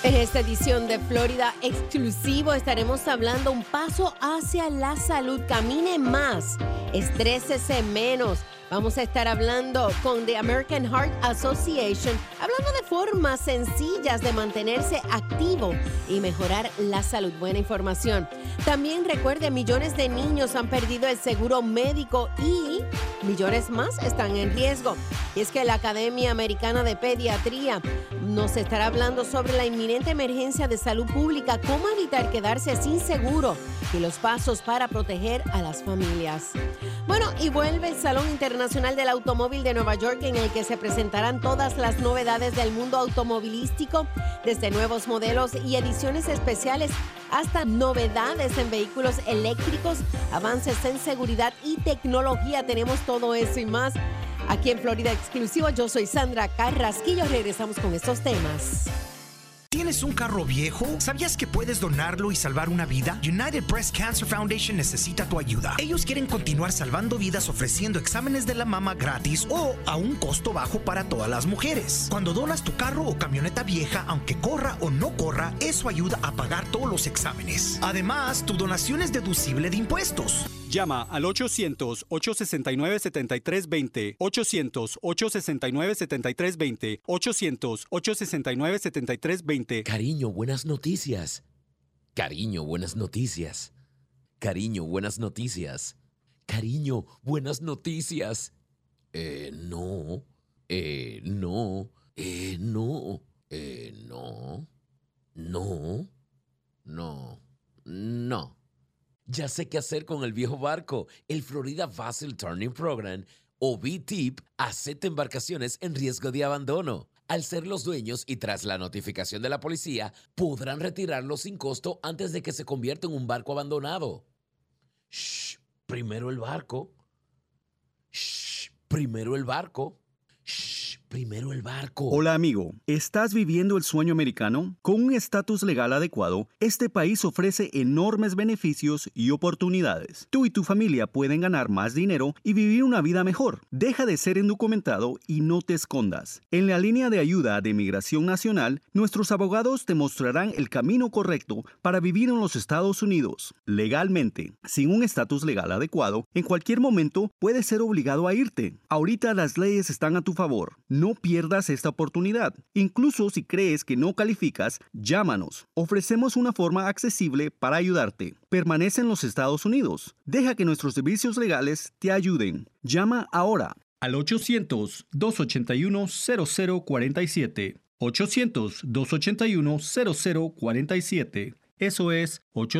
En esta edición de Florida Exclusivo estaremos hablando un paso hacia la salud. Camine más, estrésese menos. Vamos a estar hablando con The American Heart Association, hablando de formas sencillas de mantenerse activo y mejorar la salud. Buena información. También recuerde, millones de niños han perdido el seguro médico y millones más están en riesgo. Y es que la Academia Americana de Pediatría nos estará hablando sobre la inminente emergencia de salud pública, cómo evitar quedarse sin seguro y los pasos para proteger a las familias. Bueno, y vuelve el Salón Internacional del Automóvil de Nueva York, en el que se presentarán todas las novedades del mundo automovilístico, desde nuevos modelos y ediciones especiales hasta novedades en vehículos eléctricos, avances en seguridad y tecnología. Tenemos todo eso y más aquí en Florida Exclusivo. Yo soy Sandra Carrasquillo. Regresamos con estos temas. ¿Tienes un carro viejo? ¿Sabías que puedes donarlo y salvar una vida? United Breast Cancer Foundation necesita tu ayuda. Ellos quieren continuar salvando vidas ofreciendo exámenes de la mama gratis o a un costo bajo para todas las mujeres. Cuando donas tu carro o camioneta vieja, aunque corra o no corra, eso ayuda a pagar todos los exámenes. Además, tu donación es deducible de impuestos. Llama al 800-869-7320, 800-869-7320, 800-869-7320. Cariño, buenas noticias. Cariño, buenas noticias. Cariño, buenas noticias. Cariño, buenas noticias. No. No. No. No. No. No. No. Ya sé qué hacer con el viejo barco. El Florida Vessel Turning Program, o VTIP, acepta embarcaciones en riesgo de abandono. Al ser los dueños y tras la notificación de la policía, podrán retirarlo sin costo antes de que se convierta en un barco abandonado. Shh, primero el barco. Shh, primero el barco. Shh, primero el barco. Hola amigo, ¿estás viviendo el sueño americano? Con un estatus legal adecuado, este país ofrece enormes beneficios y oportunidades. Tú y tu familia pueden ganar más dinero y vivir una vida mejor. Deja de ser indocumentado y no te escondas. En la línea de ayuda de Migración Nacional, nuestros abogados te mostrarán el camino correcto para vivir en los Estados Unidos legalmente. Sin un estatus legal adecuado, en cualquier momento puedes ser obligado a irte. Ahorita las leyes están a tu favor. No pierdas esta oportunidad. Incluso si crees que no calificas, llámanos. Ofrecemos una forma accesible para ayudarte. Permanece en los Estados Unidos. Deja que nuestros servicios legales te ayuden. Llama ahora al 800-281-0047. 800-281-0047. Eso es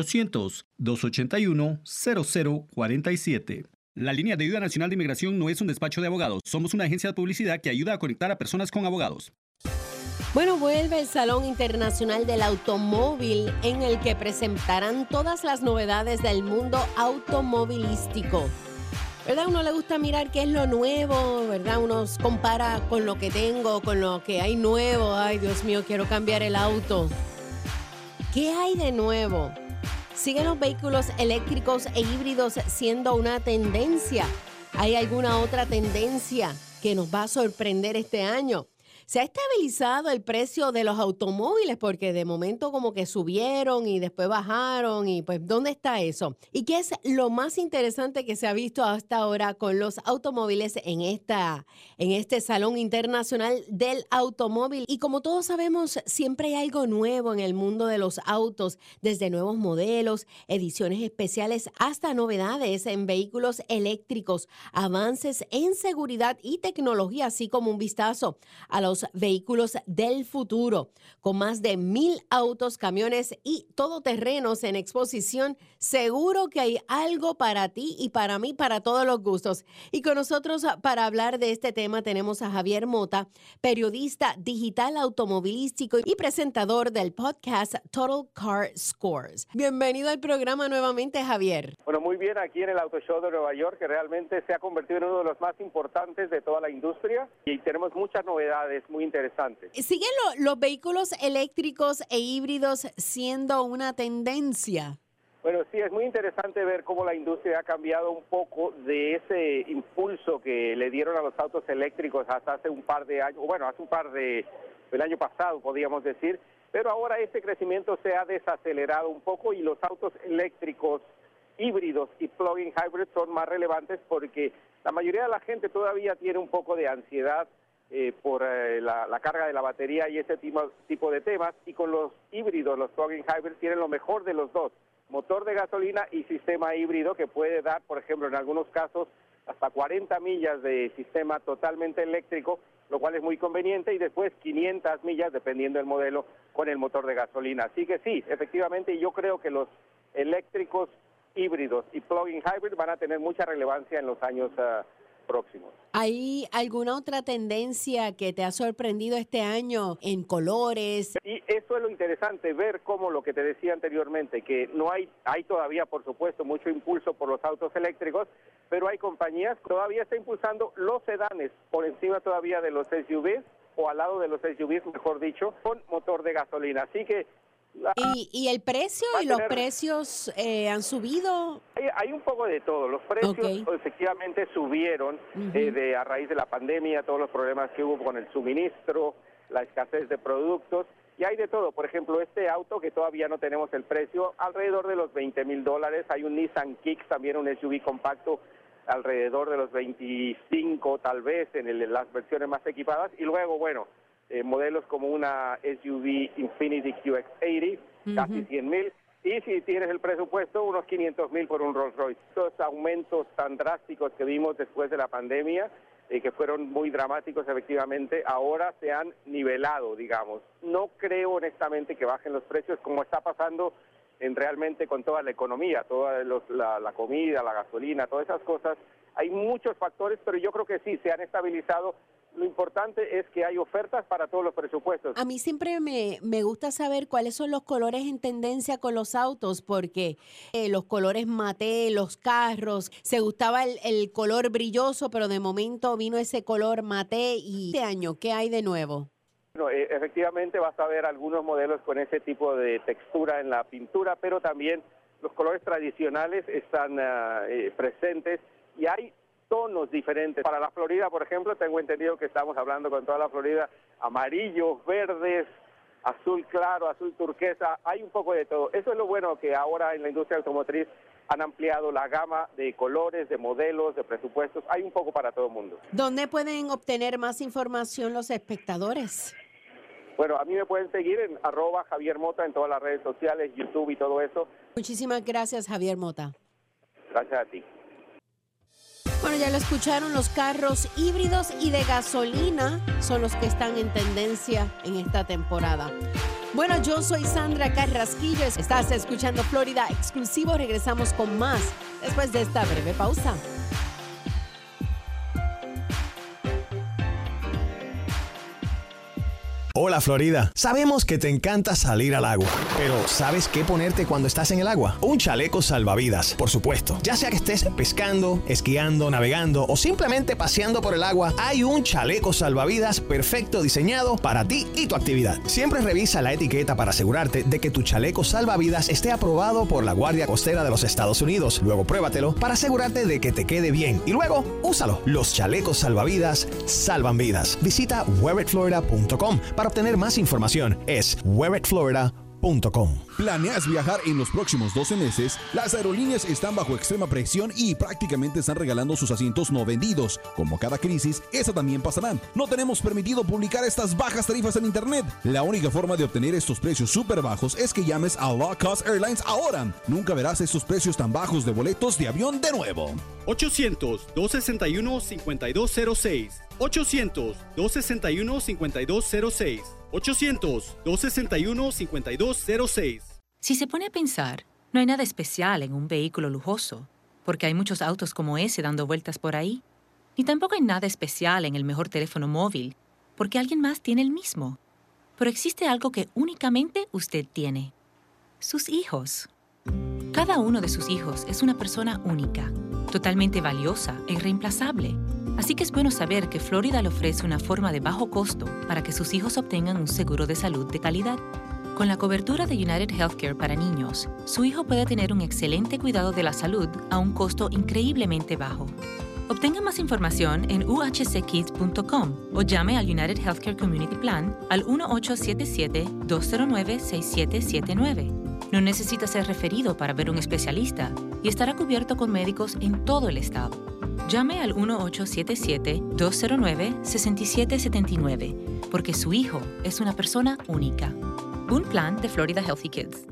800-281-0047. La línea de ayuda nacional de inmigración no es un despacho de abogados. Somos una agencia de publicidad que ayuda a conectar a personas con abogados. Bueno, vuelve el Salón Internacional del Automóvil, en el que presentarán todas las novedades del mundo automovilístico. ¿Verdad? A uno le gusta mirar qué es lo nuevo, ¿verdad? Uno compara con lo que tengo, con lo que hay nuevo. Ay, Dios mío, quiero cambiar el auto. ¿Qué hay de nuevo? ¿Siguen los vehículos eléctricos e híbridos siendo una tendencia? ¿Hay alguna otra tendencia que nos va a sorprender este año? ¿Se ha estabilizado el precio de los automóviles? Porque de momento como que subieron y después bajaron y pues ¿dónde está eso? ¿Y qué es lo más interesante que se ha visto hasta ahora con los automóviles en este Salón Internacional del Automóvil? Y como todos sabemos, siempre hay algo nuevo en el mundo de los autos, desde nuevos modelos, ediciones especiales hasta novedades en vehículos eléctricos, avances en seguridad y tecnología, así como un vistazo a los vehículos del futuro, con más de 1,000 autos, camiones y todoterrenos en exposición. Seguro que hay algo para ti y para mí, para todos los gustos. Y con nosotros para hablar de este tema tenemos a Javier Mota, periodista digital automovilístico y presentador del podcast Total Car Scores. Bienvenido al programa nuevamente, Javier. Bueno, muy bien, aquí en el Auto Show de Nueva York, que realmente se ha convertido en uno de los más importantes de toda la industria, y tenemos muchas novedades muy interesantes. ¿Siguen los vehículos eléctricos e híbridos siendo una tendencia? Bueno, sí, es muy interesante ver cómo la industria ha cambiado un poco de ese impulso que le dieron a los autos eléctricos hasta hace un par de años, bueno, el año pasado, podríamos decir, pero ahora este crecimiento se ha desacelerado un poco y los autos eléctricos híbridos y plug-in hybrid son más relevantes porque la mayoría de la gente todavía tiene un poco de ansiedad por la carga de la batería y ese tipo de temas, y con los híbridos, los plug-in hybrid tienen lo mejor de los dos, motor de gasolina y sistema híbrido que puede dar, por ejemplo, en algunos casos hasta 40 millas de sistema totalmente eléctrico, lo cual es muy conveniente, y después 500 millas dependiendo del modelo con el motor de gasolina. Así que sí, efectivamente yo creo que los eléctricos híbridos y plug-in hybrid van a tener mucha relevancia en los años próximos. ¿Hay alguna otra tendencia que te ha sorprendido este año en colores? Y eso es lo interesante, ver cómo lo que te decía anteriormente, que no hay todavía, por supuesto, mucho impulso por los autos eléctricos, pero hay compañías que todavía están impulsando los sedanes por encima todavía de los SUVs, o al lado de los SUVs, mejor dicho, con motor de gasolina. Así que ¿Y el precio y los precios han subido? Hay un poco de todo. Los precios efectivamente subieron a raíz de la pandemia, todos los problemas que hubo con el suministro, la escasez de productos, y hay de todo. Por ejemplo, este auto que todavía no tenemos el precio, alrededor de los $20,000. Hay un Nissan Kicks, también un SUV compacto, alrededor de los 25 tal vez en las versiones más equipadas, y luego, bueno, modelos como una SUV Infiniti QX80, casi 100,000, y si tienes el presupuesto, unos 500,000 por un Rolls Royce. Estos aumentos tan drásticos que vimos después de la pandemia, que fueron muy dramáticos efectivamente, ahora se han nivelado, digamos. No creo honestamente que bajen los precios como está pasando realmente con toda la economía, toda la comida, la gasolina, todas esas cosas. Hay muchos factores, pero yo creo que sí, se han estabilizado. Lo importante es que hay ofertas para todos los presupuestos. A mí siempre me gusta saber cuáles son los colores en tendencia con los autos, porque los colores maté, los carros, se gustaba el color brilloso, pero de momento vino ese color maté. ¿Y este año qué hay de nuevo? Bueno, efectivamente vas a ver algunos modelos con ese tipo de textura en la pintura, pero también los colores tradicionales están presentes, y hay tonos diferentes. Para la Florida, por ejemplo, tengo entendido que estamos hablando con toda la Florida, amarillos, verdes, azul claro, azul turquesa, hay un poco de todo. Eso es lo bueno, que ahora en la industria automotriz han ampliado la gama de colores, de modelos, de presupuestos, hay un poco para todo el mundo. ¿Dónde pueden obtener más información los espectadores? Bueno, a mí me pueden seguir en @JavierMota en todas las redes sociales, YouTube y todo eso. Muchísimas gracias, Javier Mota. Gracias a ti. Bueno, ya lo escucharon, los carros híbridos y de gasolina son los que están en tendencia en esta temporada. Bueno, yo soy Sandra Carrasquillo, estás escuchando Florida Exclusivo, regresamos con más después de esta breve pausa. Hola Florida, sabemos que te encanta salir al agua, pero ¿sabes qué ponerte cuando estás en el agua? Un chaleco salvavidas, por supuesto. Ya sea que estés pescando, esquiando, navegando o simplemente paseando por el agua, hay un chaleco salvavidas perfecto diseñado para ti y tu actividad. Siempre revisa la etiqueta para asegurarte de que tu chaleco salvavidas esté aprobado por la Guardia Costera de los Estados Unidos. Luego pruébatelo para asegurarte de que te quede bien y luego úsalo. Los chalecos salvavidas salvan vidas. Visita wearitflorida.com para obtener más información. Es wearitflorida.com. ¿Planeas viajar en los próximos 12 meses? Las aerolíneas están bajo extrema presión y prácticamente están regalando sus asientos no vendidos. Como cada crisis, esa también pasará. No tenemos permitido publicar estas bajas tarifas en internet. La única forma de obtener estos precios súper bajos es que llames a Low Cost Airlines ahora. Nunca verás estos precios tan bajos de boletos de avión de nuevo. 800-261-5206. 800-261-5206. 800-261-5206. Si se pone a pensar, no hay nada especial en un vehículo lujoso, porque hay muchos autos como ese dando vueltas por ahí. Ni tampoco hay nada especial en el mejor teléfono móvil, porque alguien más tiene el mismo. Pero existe algo que únicamente usted tiene: sus hijos. Cada uno de sus hijos es una persona única, totalmente valiosa e irreemplazable. Así que es bueno saber que Florida le ofrece una forma de bajo costo para que sus hijos obtengan un seguro de salud de calidad. Con la cobertura de United Healthcare para niños, su hijo puede tener un excelente cuidado de la salud a un costo increíblemente bajo. Obtenga más información en uhckids.com o llame al United Healthcare Community Plan al 1-877-209-6779. No necesita ser referido para ver un especialista y estará cubierto con médicos en todo el estado. Llame al 1-877-209-6779 porque su hijo es una persona única. Un plan de Florida Healthy Kids.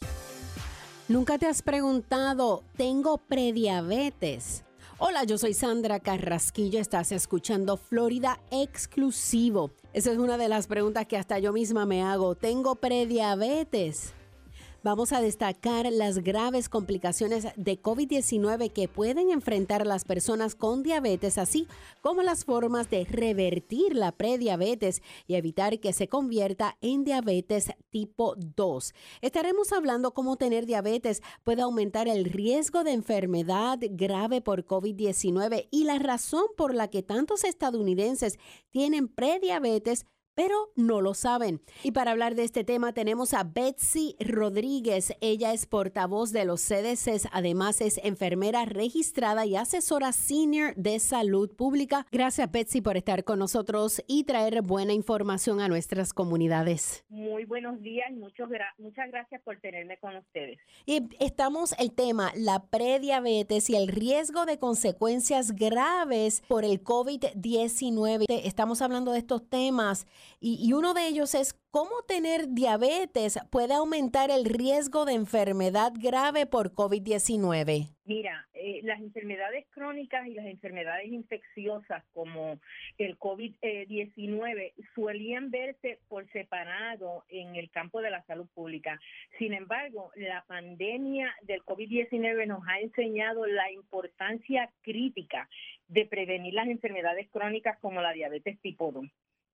¿Nunca te has preguntado, tengo prediabetes? Hola, yo soy Sandra Carrasquillo, estás escuchando Florida Exclusivo. Esa es una de las preguntas que hasta yo misma me hago. ¿Tengo prediabetes? Vamos a destacar las graves complicaciones de COVID-19 que pueden enfrentar las personas con diabetes, así como las formas de revertir la prediabetes y evitar que se convierta en diabetes tipo 2. Estaremos hablando cómo tener diabetes puede aumentar el riesgo de enfermedad grave por COVID-19 y la razón por la que tantos estadounidenses tienen prediabetes pero no lo saben. Y para hablar de este tema tenemos a Betsy Rodríguez. Ella es portavoz de los CDCs, además es enfermera registrada y asesora senior de salud pública. Gracias, Betsy, por estar con nosotros y traer buena información a nuestras comunidades. Muy buenos días y muchas gracias por tenerme con ustedes. Y estamos el tema, la prediabetes y el riesgo de consecuencias graves por el COVID-19. Estamos hablando de estos temas. Y uno de ellos es cómo tener diabetes puede aumentar el riesgo de enfermedad grave por COVID-19. Mira, las enfermedades crónicas y las enfermedades infecciosas como el COVID-19 suelen verse por separado en el campo de la salud pública. Sin embargo, la pandemia del COVID-19 nos ha enseñado la importancia crítica de prevenir las enfermedades crónicas como la diabetes tipo 2.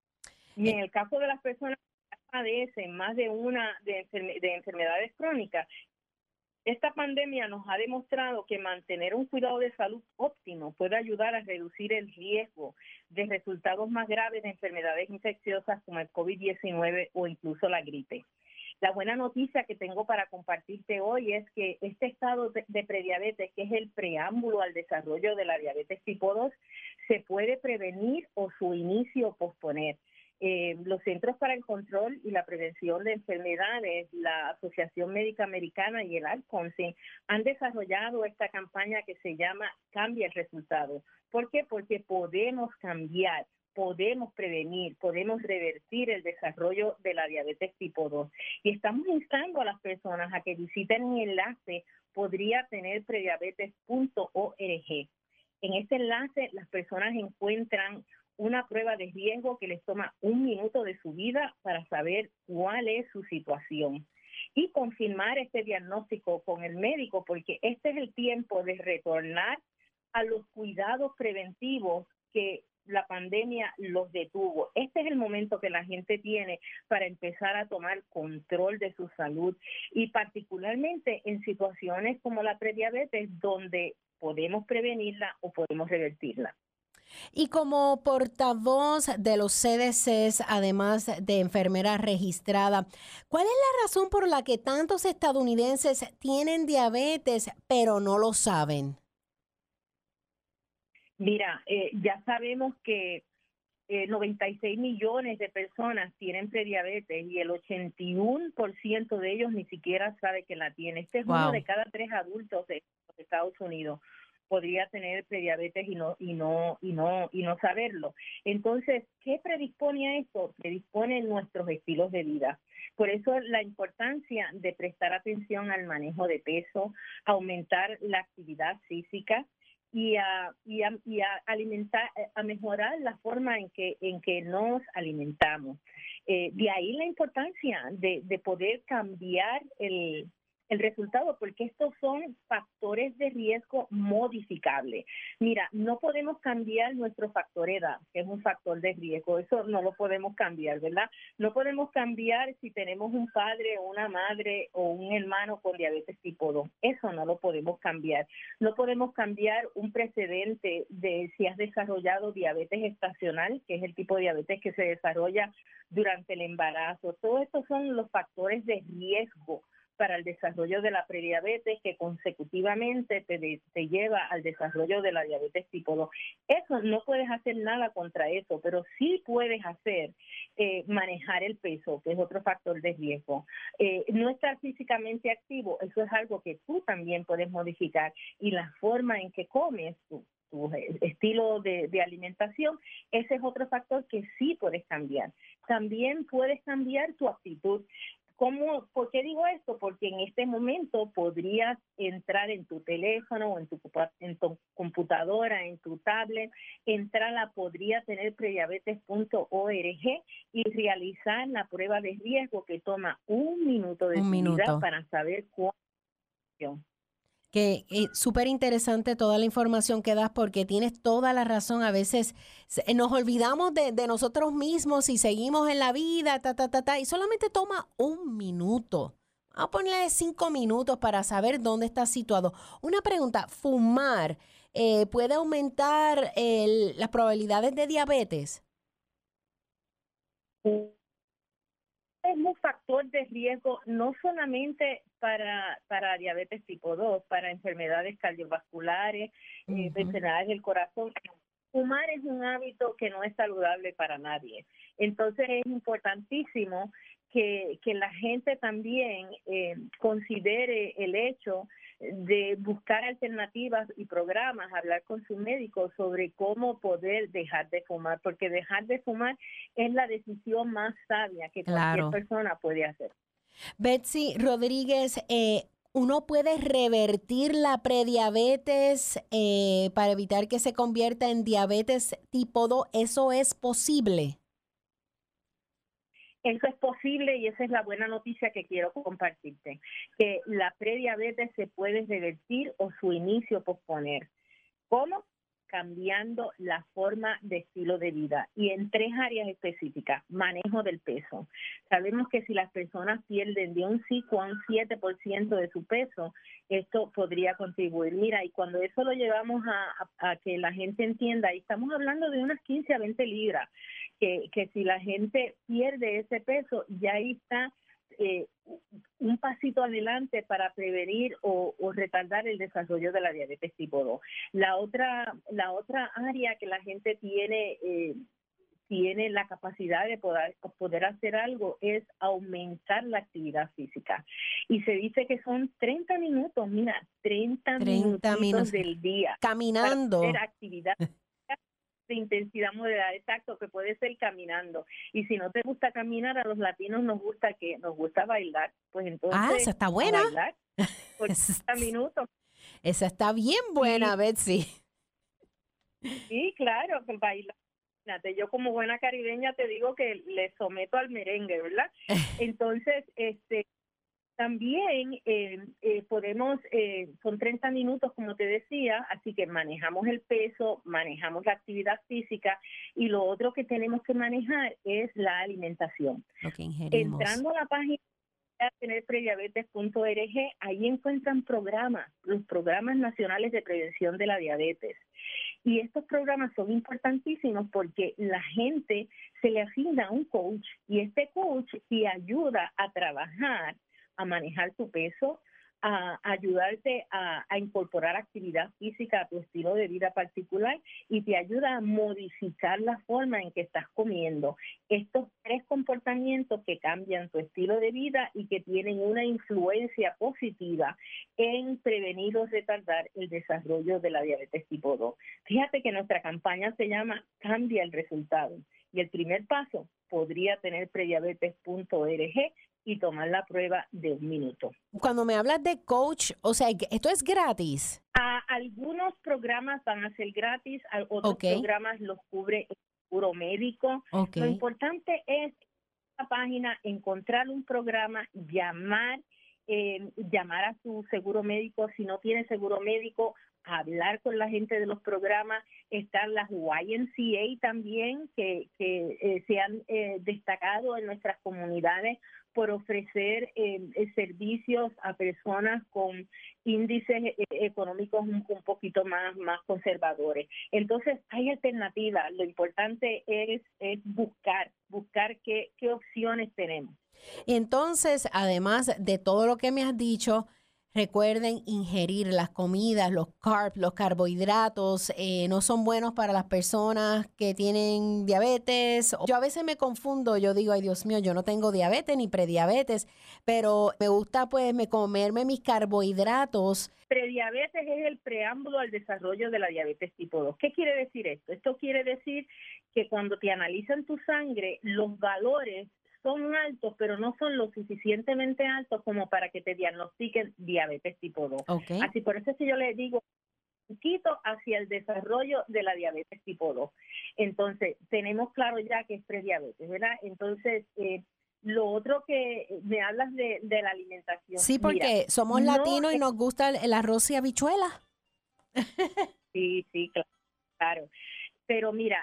Y en el caso de las personas que padecen más de una de enfermedades crónicas, esta pandemia nos ha demostrado que mantener un cuidado de salud óptimo puede ayudar a reducir el riesgo de resultados más graves de enfermedades infecciosas como el COVID-19 o incluso la gripe. La buena noticia que tengo para compartirte hoy es que este estado de prediabetes, que es el preámbulo al desarrollo de la diabetes tipo 2, se puede prevenir o su inicio posponer. Los Centros para el Control y la Prevención de Enfermedades, la Asociación Médica Americana y el AdCouncil han desarrollado esta campaña que se llama Cambia el Resultado. ¿Por qué? Porque podemos cambiar, podemos prevenir, podemos revertir el desarrollo de la diabetes tipo 2. Y estamos instando a las personas a que visiten un enlace podriatenerprediabetes.org. En este enlace las personas encuentran una prueba de riesgo que les toma 1 minuto de su vida para saber cuál es su situación y confirmar este diagnóstico con el médico, porque este es el tiempo de retornar a los cuidados preventivos que la pandemia los detuvo. Este es el momento que la gente tiene para empezar a tomar control de su salud y particularmente en situaciones como la prediabetes donde podemos prevenirla o podemos revertirla. Y como portavoz de los CDCs, además de enfermera registrada, ¿cuál es la razón por la que tantos estadounidenses tienen diabetes pero no lo saben? Mira, ya sabemos que 96 millones de personas tienen prediabetes y el 81% de ellos ni siquiera sabe que la tiene. Este es uno de cada 3 adultos de los Estados Unidos podría tener prediabetes y no saberlo. Entonces, ¿qué predispone a esto? Predispone nuestros estilos de vida. Por eso la importancia de prestar atención al manejo de peso, aumentar la actividad física y a alimentar, a mejorar la forma en que nos alimentamos. De ahí la importancia de poder cambiar el resultado, porque estos son factores de riesgo modificables. Mira, no podemos cambiar nuestro factor edad, que es un factor de riesgo. Eso no lo podemos cambiar, ¿verdad? No podemos cambiar si tenemos un padre o una madre o un hermano con diabetes tipo 2. Eso no lo podemos cambiar. No podemos cambiar un precedente de si has desarrollado diabetes gestacional, que es el tipo de diabetes que se desarrolla durante el embarazo. Todos estos son los factores de riesgo para el desarrollo de la prediabetes, que consecutivamente te lleva al desarrollo de la diabetes tipo 2. Eso no puedes hacer nada contra eso, pero sí puedes hacer manejar el peso, que es otro factor de riesgo. No estar físicamente activo, eso es algo que tú también puedes modificar, y la forma en que comes, tu estilo de alimentación, ese es otro factor que sí puedes cambiar. También puedes cambiar tu actitud. ¿Por qué digo esto? Porque en este momento podrías entrar en tu teléfono o en tu computadora, en tu tablet, podría tener prediabetes.org y realizar la prueba de riesgo, que toma 1 minuto de tu vida para saber cuál es. Que súper interesante toda la información que das, porque tienes toda la razón. A veces nos olvidamos de nosotros mismos y seguimos en la vida, y solamente toma 1 minuto. Vamos a ponerle 5 minutos para saber dónde estás situado. Una pregunta, ¿fumar puede aumentar las probabilidades de diabetes? Es un factor de riesgo no solamente para diabetes tipo 2, para enfermedades cardiovasculares, enfermedades del corazón. Fumar es un hábito que no es saludable para nadie. Entonces es importantísimo que la gente también considere el hecho de buscar alternativas y programas, hablar con su médico sobre cómo poder dejar de fumar, porque dejar de fumar es la decisión más sabia que cualquier persona puede hacer. Betsy Rodríguez, ¿uno puede revertir la prediabetes para evitar que se convierta en diabetes tipo 2? ¿Eso es posible? Eso es posible, y esa es la buena noticia que quiero compartirte, que la prediabetes se puede revertir o su inicio posponer. ¿Cómo? Cambiando la forma de estilo de vida, y en 3 áreas específicas. Manejo del peso. Sabemos que si las personas pierden de un 5 a un 7% de su peso, esto podría contribuir. Mira, y cuando eso lo llevamos a que la gente entienda, y estamos hablando de unas 15 a 20 libras, que si la gente pierde ese peso, ya ahí está un pasito adelante para prevenir o retardar el desarrollo de la diabetes tipo 2. La otra área que la gente tiene la capacidad de poder hacer algo es aumentar la actividad física. Y se dice que son 30 minutos, mira, 30 minutos del día. Caminando. Para hacer actividad de intensidad moderada, exacto, que puede ser caminando. Y si no te gusta caminar, a los latinos nos gusta bailar, pues entonces esa está buena. Bailar por 30 minutos. Esa está bien buena, sí. Betsy. Sí, claro, que bailar. Yo como buena caribeña te digo que le someto al merengue, ¿verdad? Entonces, también podemos, son 30 minutos, como te decía, así que manejamos el peso, manejamos la actividad física, y lo otro que tenemos que manejar es la alimentación. Entrando a la página tener prediabetes.org, ahí encuentran los programas nacionales de prevención de la diabetes. Y estos programas son importantísimos porque la gente se le asigna un coach, y este coach te ayuda a trabajar, a manejar tu peso, a ayudarte a incorporar actividad física a tu estilo de vida particular, y te ayuda a modificar la forma en que estás comiendo. Estos 3 comportamientos que cambian tu estilo de vida y que tienen una influencia positiva en prevenir o retardar el desarrollo de la diabetes tipo 2. Fíjate que nuestra campaña se llama Cambia el Resultado, y el primer paso podría tener prediabetes.org y tomar la prueba de 1 minuto. Cuando me hablas de coach, o sea, ¿esto es gratis? Algunos programas van a ser gratis, otros programas los cubre el seguro médico. Lo importante es, en la página, encontrar un programa, llamar a su seguro médico. Si no tiene seguro médico, hablar con la gente de los programas. Están las YMCA también, que se han destacado en nuestras comunidades por ofrecer servicios a personas con índices económicos un poquito más conservadores. Entonces, hay alternativas. Lo importante es buscar qué opciones tenemos. Entonces, además de todo lo que me has dicho, recuerden ingerir las comidas, los carbs, los carbohidratos, no son buenos para las personas que tienen diabetes. Yo a veces me confundo, yo digo, ay Dios mío, yo no tengo diabetes ni prediabetes, pero me gusta pues comerme mis carbohidratos. Prediabetes es el preámbulo al desarrollo de la diabetes tipo 2. ¿Qué quiere decir esto? Esto quiere decir que cuando te analizan tu sangre, los valores son altos, pero no son lo suficientemente altos como para que te diagnostiquen diabetes tipo 2. Okay. Así por eso es que yo le digo un poquito hacia el desarrollo de la diabetes tipo 2. Entonces, tenemos claro ya que es prediabetes, ¿verdad? Entonces, lo otro que me hablas de la alimentación. Sí, porque mira, somos latinos y nos gusta el arroz y habichuela. Sí, claro. Pero mira,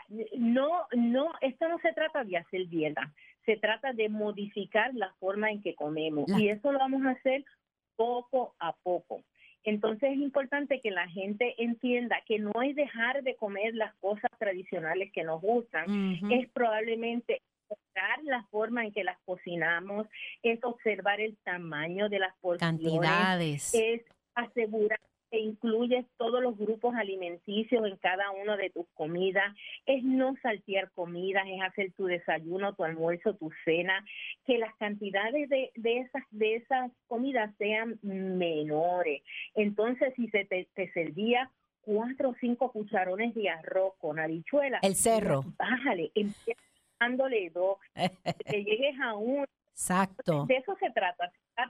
esto no se trata de hacer dieta. Se trata de modificar la forma en que comemos y eso lo vamos a hacer poco a poco. Entonces es importante que la gente entienda que no es dejar de comer las cosas tradicionales que nos gustan, es probablemente observar la forma en que las cocinamos, es observar el tamaño de las porciones, cantidades, es asegurar que incluyes todos los grupos alimenticios en cada una de tus comidas, es no saltear comidas, es hacer tu desayuno, tu almuerzo, tu cena, que las cantidades de esas comidas sean menores. Entonces, si se te servía 4 o 5 cucharones de arroz con habichuela, el cerro, bájale, empieza dándole 2, que llegues a 1. Exacto. De eso se trata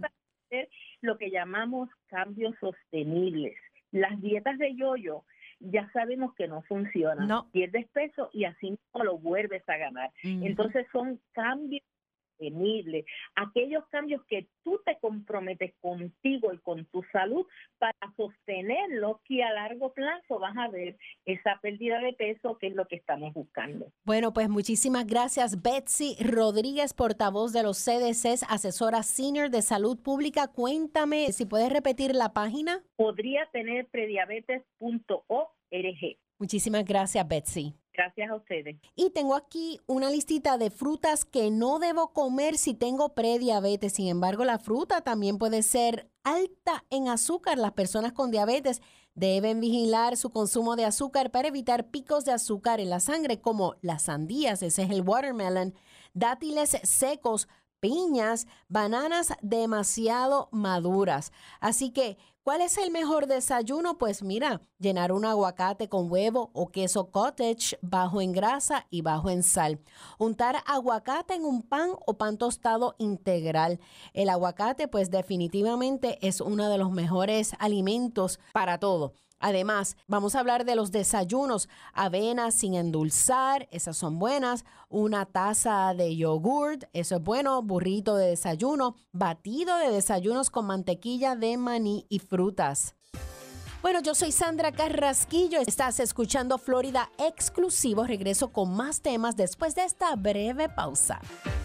lo que llamamos cambios sostenibles. Las dietas de yo-yo ya sabemos que no funcionan. No. Pierdes peso y así no lo vuelves a ganar. Entonces son cambios sostenibles, aquellos cambios que tú te comprometes contigo y con tu salud para sostenerlo, que a largo plazo vas a ver esa pérdida de peso, que es lo que estamos buscando. Bueno, pues muchísimas gracias, Betsy Rodríguez, portavoz de los CDCs, asesora senior de salud pública. Cuéntame si puedes repetir la página. Podría tener prediabetes.org. Muchísimas gracias, Betsy. Gracias a ustedes. Y tengo aquí una listita de frutas que no debo comer si tengo prediabetes. Sin embargo, la fruta también puede ser alta en azúcar. Las personas con diabetes deben vigilar su consumo de azúcar para evitar picos de azúcar en la sangre, como las sandías, ese es el watermelon, dátiles secos, piñas, bananas demasiado maduras. Así que, ¿cuál es el mejor desayuno? Pues mira, llenar un aguacate con huevo o queso cottage bajo en grasa y bajo en sal. Untar aguacate en un pan o pan tostado integral. El aguacate pues definitivamente es uno de los mejores alimentos para todo. Además, vamos a hablar de los desayunos. Avena sin endulzar, esas son buenas. Una taza de yogurt, eso es bueno. Burrito de desayuno. Batido de desayunos con mantequilla de maní y frutas. Bueno, yo soy Sandra Carrasquillo. Estás escuchando Florida Exclusivo. Regreso con más temas después de esta breve pausa.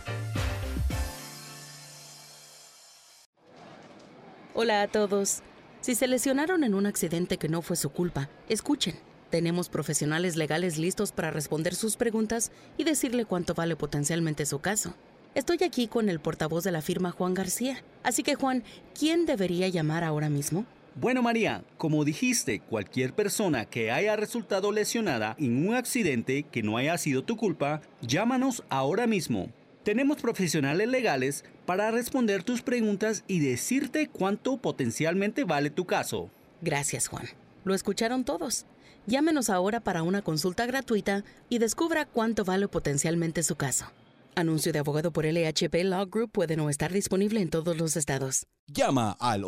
Hola a todos. Si se lesionaron en un accidente que no fue su culpa, escuchen. Tenemos profesionales legales listos para responder sus preguntas y decirle cuánto vale potencialmente su caso. Estoy aquí con el portavoz de la firma, Juan García. Así que, Juan, ¿quién debería llamar ahora mismo? Bueno, María, como dijiste, cualquier persona que haya resultado lesionada en un accidente que no haya sido tu culpa, llámanos ahora mismo. Tenemos profesionales legales para responder tus preguntas y decirte cuánto potencialmente vale tu caso. Gracias, Juan. Lo escucharon todos. Llámenos ahora para una consulta gratuita y descubra cuánto vale potencialmente su caso. Anuncio de abogado por LHP Law Group puede no estar disponible en todos los estados. Llama al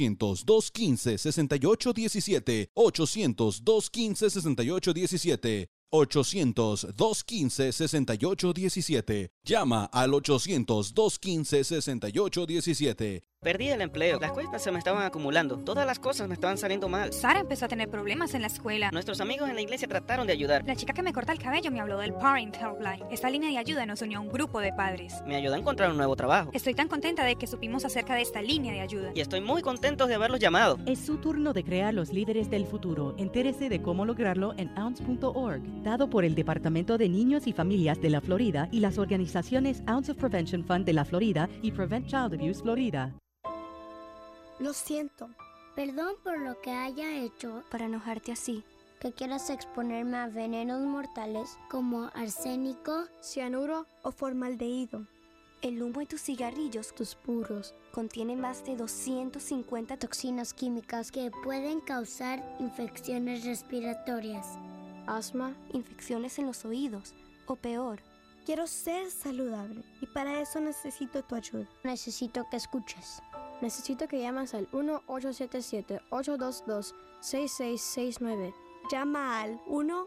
800-215-6817. 800-215-6817. 800-215-6817. Llama al 800-215-6817. Perdí el empleo, las cuentas se me estaban acumulando, todas las cosas me estaban saliendo mal. Sara empezó a tener problemas en la escuela. Nuestros amigos en la iglesia trataron de ayudar. La chica que me corta el cabello me habló del Parent Helpline. Esta línea de ayuda nos unió a un grupo de padres. Me ayudó a encontrar un nuevo trabajo. Estoy tan contenta de que supimos acerca de esta línea de ayuda. Y estoy muy contento de haberlos llamado. Es su turno de crear los líderes del futuro. Entérese de cómo lograrlo en ounce.org, dado por el Departamento de Niños y Familias de la Florida y las organizaciones Ounce of Prevention Fund de la Florida y Prevent Child Abuse Florida. Lo siento. Perdón por lo que haya hecho para enojarte así. Que quieras exponerme a venenos mortales como arsénico, cianuro o formaldehído. El humo de tus cigarrillos, tus puros, contiene más de 250 toxinas químicas que pueden causar infecciones respiratorias, asma, infecciones en los oídos o peor. Quiero ser saludable y para eso necesito tu ayuda. Necesito que escuches. Necesito que llames al 1-877-822-6669. Llama al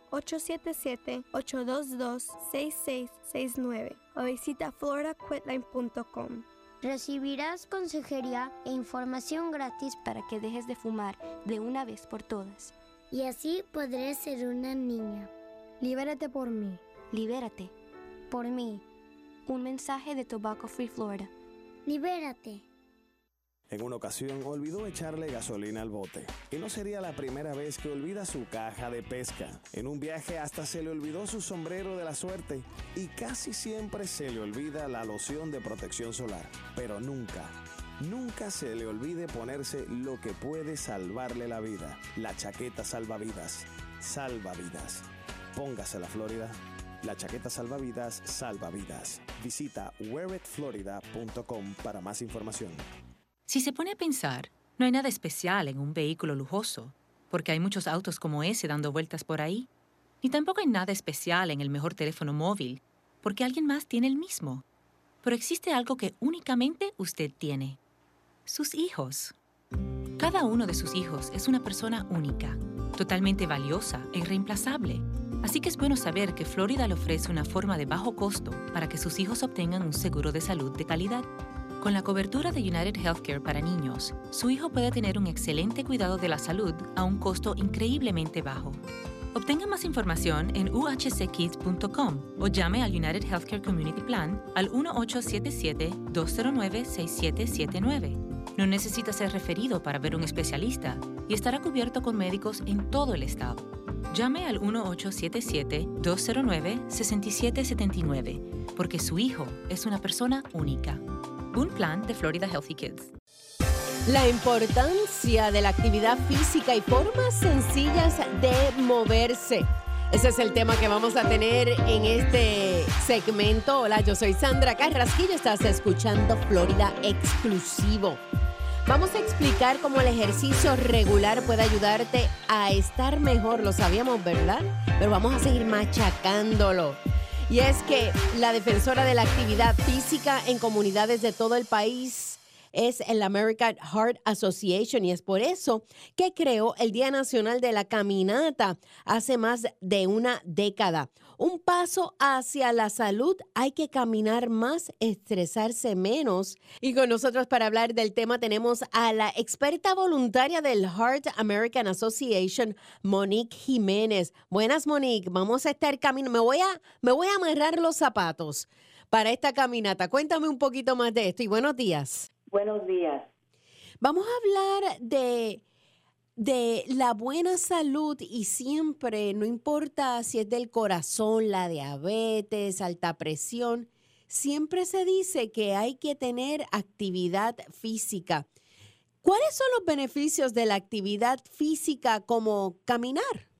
1-877-822-6669 o visita floridaquitline.com. Recibirás consejería e información gratis para que dejes de fumar de una vez por todas. Y así podré ser una niña. Libérate por mí. Libérate por mí. Un mensaje de Tobacco Free Florida. Libérate. En una ocasión olvidó echarle gasolina al bote. Y no sería la primera vez que olvida su caja de pesca. En un viaje hasta se le olvidó su sombrero de la suerte. Y casi siempre se le olvida la loción de protección solar. Pero nunca se le olvide ponerse lo que puede salvarle la vida. La chaqueta salvavidas. Salva vidas. Póngase la Florida. La chaqueta salvavidas salva vidas. Visita wearitflorida.com para más información. Si se pone a pensar, no hay nada especial en un vehículo lujoso, porque hay muchos autos como ese dando vueltas por ahí. Ni tampoco hay nada especial en el mejor teléfono móvil, porque alguien más tiene el mismo. Pero existe algo que únicamente usted tiene: sus hijos. Cada uno de sus hijos es una persona única, totalmente valiosa e irreemplazable. Así que es bueno saber que Florida le ofrece una forma de bajo costo para que sus hijos obtengan un seguro de salud de calidad. Con la cobertura de United Healthcare para niños, su hijo puede tener un excelente cuidado de la salud a un costo increíblemente bajo. Obtenga más información en uhckids.com o llame al United Healthcare Community Plan al 1-877-209-6779. No necesita ser referido para ver un especialista y estará cubierto con médicos en todo el estado. Llame al 1-877-209-6779 porque su hijo es una persona única. Un plan de Florida Healthy Kids. La importancia de la actividad física y formas sencillas de moverse. Ese es el tema que vamos a tener en este segmento. Hola, yo soy Sandra Carrasquillo. Estás escuchando Florida Exclusivo. Vamos a explicar cómo el ejercicio regular puede ayudarte a estar mejor. Lo sabíamos, ¿verdad? Pero vamos a seguir machacándolo. Y es que la defensora de la actividad física en comunidades de todo el país es el American Heart Association y es por eso que creó el Día Nacional de la Caminata hace más de una década. Un paso hacia la salud, hay que caminar más, estresarse menos. Y con nosotros para hablar del tema tenemos a la experta voluntaria del Heart American Association, Monique Jiménez. Buenas, Monique. Vamos a estar caminando. Me voy a amarrar los zapatos para esta caminata. Cuéntame un poquito más de esto y buenos días. Buenos días. Vamos a hablar de la buena salud y siempre, no importa si es del corazón, la diabetes, alta presión, siempre se dice que hay que tener actividad física. ¿Cuáles son los beneficios de la actividad física como caminar?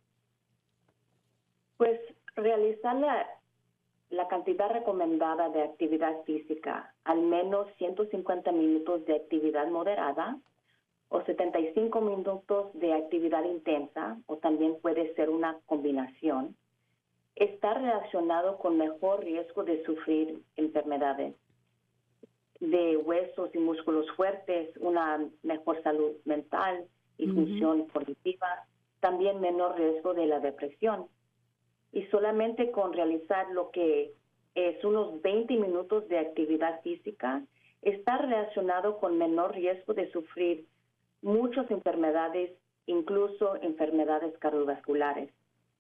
Pues realizar la cantidad recomendada de actividad física, al menos 150 minutos de actividad moderada o 75 minutos de actividad intensa, o también puede ser una combinación, está relacionado con mejor riesgo de sufrir enfermedades de huesos y músculos fuertes, una mejor salud mental y función cognitiva, también menor riesgo de la depresión. Y solamente con realizar lo que es unos 20 minutos de actividad física, está relacionado con menor riesgo de sufrir muchas enfermedades, incluso enfermedades cardiovasculares.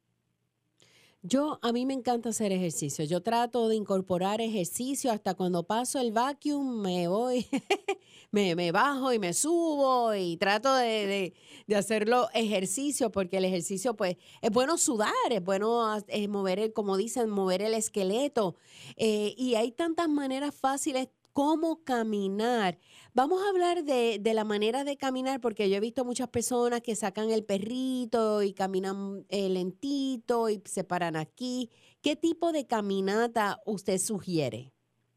A mí me encanta hacer ejercicio. Yo trato de incorporar ejercicio hasta cuando paso el vacuum, me voy, me bajo y me subo y trato de hacerlo ejercicio porque el ejercicio pues es bueno sudar, es bueno mover, como dicen, mover el esqueleto y hay tantas maneras fáciles como caminar. Vamos a hablar de la manera de caminar porque yo he visto muchas personas que sacan el perrito y caminan lentito y se paran aquí. ¿Qué tipo de caminata usted sugiere?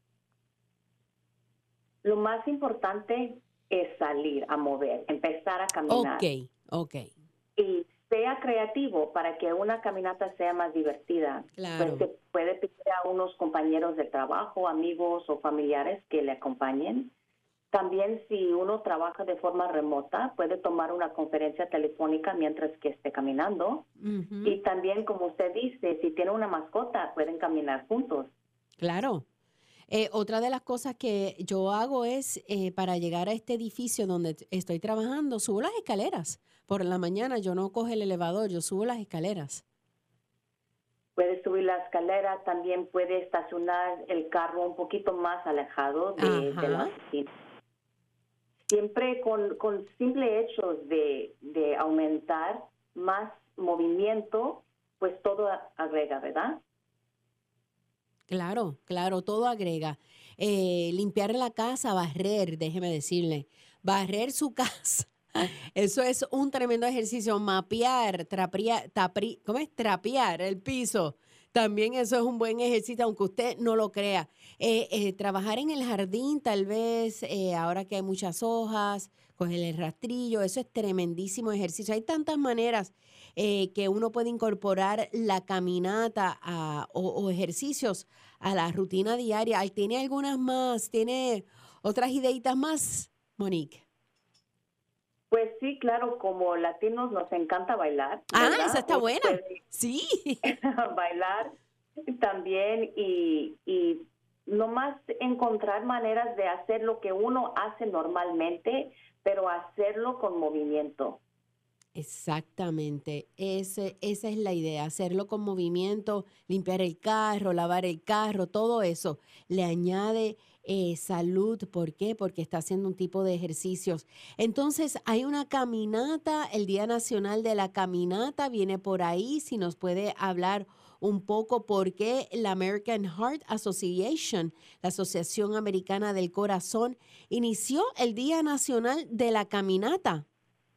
Lo más importante es salir a mover, empezar a caminar. Ok. Y sea creativo para que una caminata sea más divertida. Claro. Pues se puede pedir a unos compañeros de trabajo, amigos o familiares que le acompañen. También si uno trabaja de forma remota, puede tomar una conferencia telefónica mientras que esté caminando. Uh-huh. Y también, como usted dice, si tiene una mascota, pueden caminar juntos. Claro. Otra de las cosas que yo hago es, para llegar a este edificio donde estoy trabajando, subo las escaleras. Por la mañana yo no cojo el elevador, yo subo las escaleras. Puede subir la escalera, también puede estacionar el carro un poquito más alejado de la oficina. Siempre con simple hechos de aumentar más movimiento, pues todo agrega, ¿verdad? Claro, todo agrega. Limpiar la casa, barrer, déjeme decirle, barrer su casa. Eso es un tremendo ejercicio. Mapear, trapear el piso. También eso es un buen ejercicio, aunque usted no lo crea. Trabajar en el jardín, tal vez, ahora que hay muchas hojas, coger el rastrillo, eso es tremendísimo ejercicio. Hay tantas maneras que uno puede incorporar la caminata o ejercicios a la rutina diaria. ¿Tiene algunas más? ¿Tiene otras ideitas más, Monique? Pues sí, claro, como latinos nos encanta bailar. ¿verdad? Esa está buena. Sí. Bailar también y nomás encontrar maneras de hacer lo que uno hace normalmente, pero hacerlo con movimiento. Exactamente, esa es la idea, hacerlo con movimiento, limpiar el carro, lavar el carro, todo eso le añade salud. ¿Por qué? Porque está haciendo un tipo de ejercicios. Entonces, hay una caminata, el Día Nacional de la Caminata viene por ahí, si nos puede hablar un poco por qué la American Heart Association, la Asociación Americana del Corazón, inició el Día Nacional de la Caminata.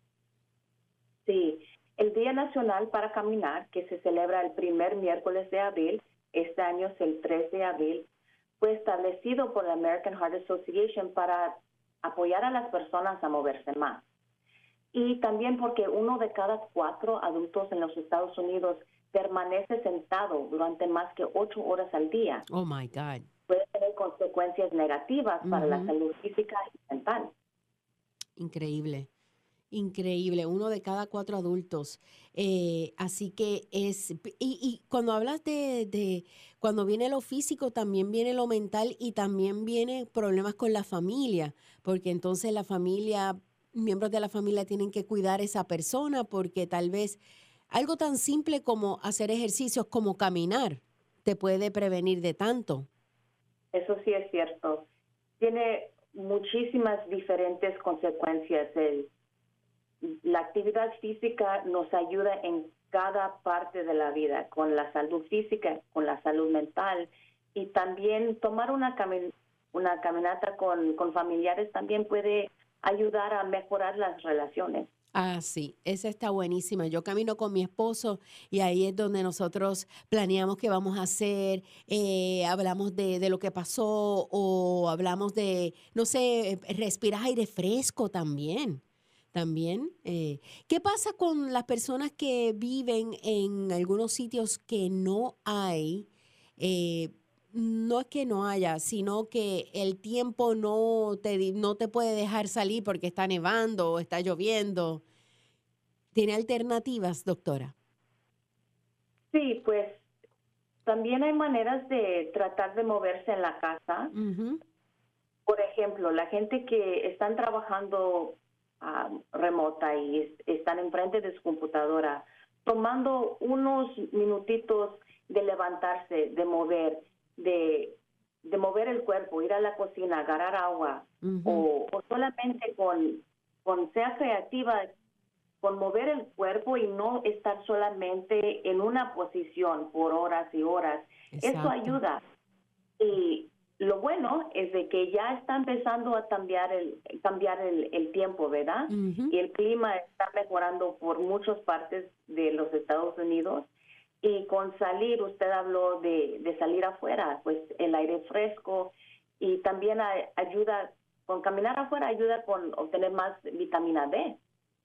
Sí, el Día Nacional para Caminar, que se celebra el primer miércoles de abril, este año es el 3 de abril, fue establecido por la American Heart Association para apoyar a las personas a moverse más. Y también porque 1 de cada 4 adultos en los Estados Unidos permanece sentado durante más que 8 horas al día. Oh, my God. Puede tener consecuencias negativas para la salud física y mental. Increíble. 1 de cada 4 adultos. Así que y cuando hablas de cuando viene lo físico, también viene lo mental y también viene problemas con la familia, porque entonces miembros de la familia tienen que cuidar a esa persona, porque tal vez algo tan simple como hacer ejercicios, como caminar, te puede prevenir de tanto. Eso sí es cierto. Tiene muchísimas diferentes consecuencias. La actividad física nos ayuda en cada parte de la vida, con la salud física, con la salud mental, y también tomar una caminata con familiares también puede ayudar a mejorar las relaciones. Ah, sí, esa está buenísima. Yo camino con mi esposo y ahí es donde nosotros planeamos qué vamos a hacer, hablamos de lo que pasó o hablamos de, no sé, respiras aire fresco también. ¿Qué pasa con las personas que viven en algunos sitios que no hay? No es que no haya, sino que el tiempo no te puede dejar salir porque está nevando o está lloviendo. ¿Tiene alternativas, doctora? Sí, pues también hay maneras de tratar de moverse en la casa. Uh-huh. Por ejemplo, la gente que están trabajando remota y están enfrente de su computadora, tomando unos minutitos de levantarse, de mover el cuerpo, ir a la cocina, agarrar agua, o solamente con ser creativa, con mover el cuerpo y no estar solamente en una posición por horas y horas. Exacto. Eso ayuda. Y lo bueno es de que ya está empezando a cambiar el tiempo, ¿verdad? Y el clima está mejorando por muchas partes de los Estados Unidos. Y con salir, usted habló de salir afuera, pues el aire fresco, y también ayuda, con caminar afuera ayuda con obtener más vitamina D.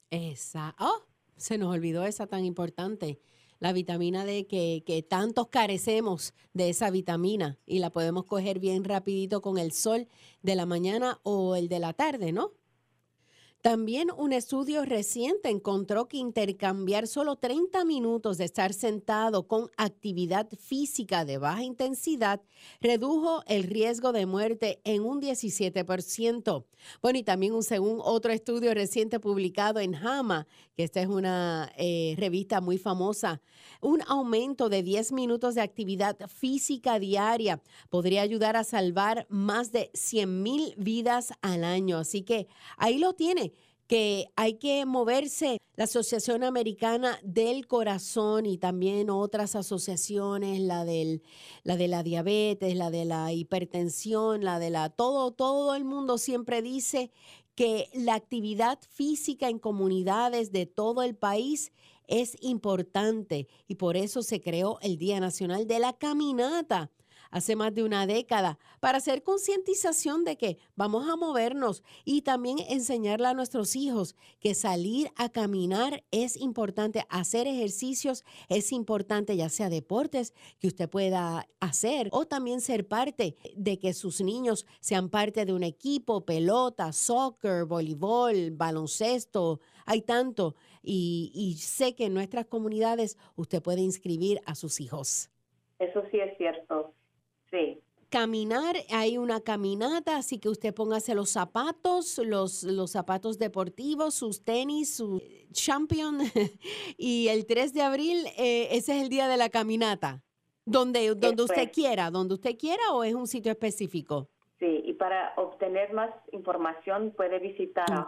Se nos olvidó esa tan importante, la vitamina D, que tantos carecemos de esa vitamina y la podemos coger bien rapidito con el sol de la mañana o el de la tarde, ¿no? También un estudio reciente encontró que intercambiar solo 30 minutos de estar sentado con actividad física de baja intensidad redujo el riesgo de muerte en un 17%. Bueno, y también según otro estudio reciente publicado en JAMA, que esta es una revista muy famosa, un aumento de 10 minutos de actividad física diaria podría ayudar a salvar más de 100,000 vidas al año. Así que ahí lo tiene, que hay que moverse. La Asociación Americana del Corazón y también otras asociaciones, la de la diabetes, la de la hipertensión, todo el mundo siempre dice que la actividad física en comunidades de todo el país es importante y por eso se creó el Día Nacional de la Caminata hace más de una década, para hacer concientización de que vamos a movernos y también enseñarle a nuestros hijos que salir a caminar es importante, hacer ejercicios es importante, ya sea deportes que usted pueda hacer o también ser parte de que sus niños sean parte de un equipo, pelota, soccer, voleibol, baloncesto, hay tanto y sé que en nuestras comunidades usted puede inscribir a sus hijos. Eso sí es cierto. Sí. Caminar, hay una caminata, así que usted póngase los zapatos, los zapatos deportivos, sus tenis, su Champion. Y el 3 de abril, ese es el día de la caminata. Donde usted quiera o es un sitio específico. Sí, y para obtener más información puede visitar a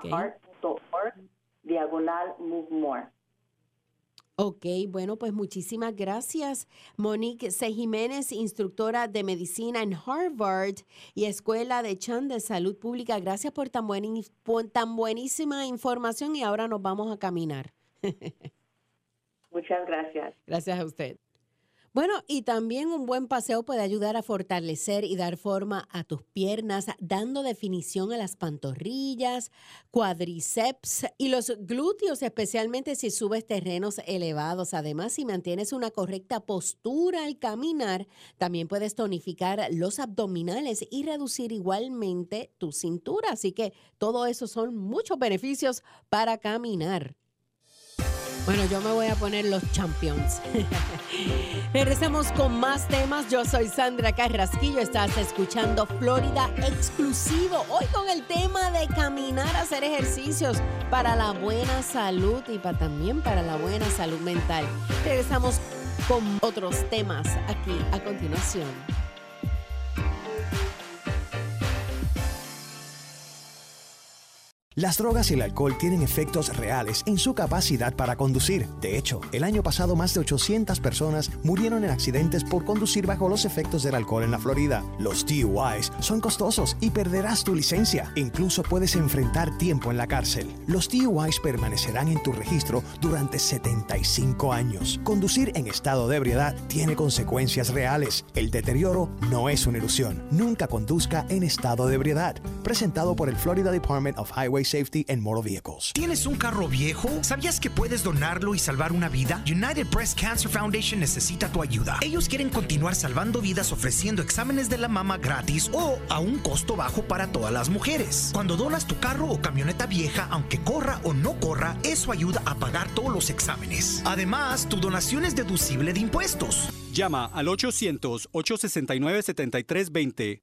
heart.org/Move More. Ok, bueno, pues muchísimas gracias. Monique C. Jiménez, instructora de medicina en Harvard y Escuela de Chan de Salud Pública. Gracias por tan buenísima información y ahora nos vamos a caminar. Muchas gracias. Gracias a usted. Bueno, y también un buen paseo puede ayudar a fortalecer y dar forma a tus piernas, dando definición a las pantorrillas, cuádriceps y los glúteos, especialmente si subes terrenos elevados. Además, si mantienes una correcta postura al caminar, también puedes tonificar los abdominales y reducir igualmente tu cintura. Así que todo eso son muchos beneficios para caminar. Bueno, yo me voy a poner los Champions. Regresamos con más temas. Yo soy Sandra Carrasquillo. Estás escuchando Florida Exclusivo. Hoy con el tema de caminar, hacer ejercicios para la buena salud y también para la buena salud mental. Regresamos con otros temas aquí a continuación. Las drogas y el alcohol tienen efectos reales en su capacidad para conducir. De hecho, el año pasado más de 800 personas murieron en accidentes por conducir bajo los efectos del alcohol en la Florida. Los DUIs son costosos y perderás tu licencia. Incluso puedes enfrentar tiempo en la cárcel. Los DUIs permanecerán en tu registro durante 75 años. Conducir en estado de ebriedad tiene consecuencias reales. El deterioro no es una ilusión. Nunca conduzca en estado de ebriedad. Presentado por el Florida Department of Highway Safety and Motor Vehicles. ¿Tienes un carro viejo? ¿Sabías que puedes donarlo y salvar una vida? United Breast Cancer Foundation necesita tu ayuda. Ellos quieren continuar salvando vidas ofreciendo exámenes de la mama gratis o a un costo bajo para todas las mujeres. Cuando donas tu carro o camioneta vieja, aunque corra o no corra, eso ayuda a pagar todos los exámenes. Además, tu donación es deducible de impuestos. Llama al 800-869-7320,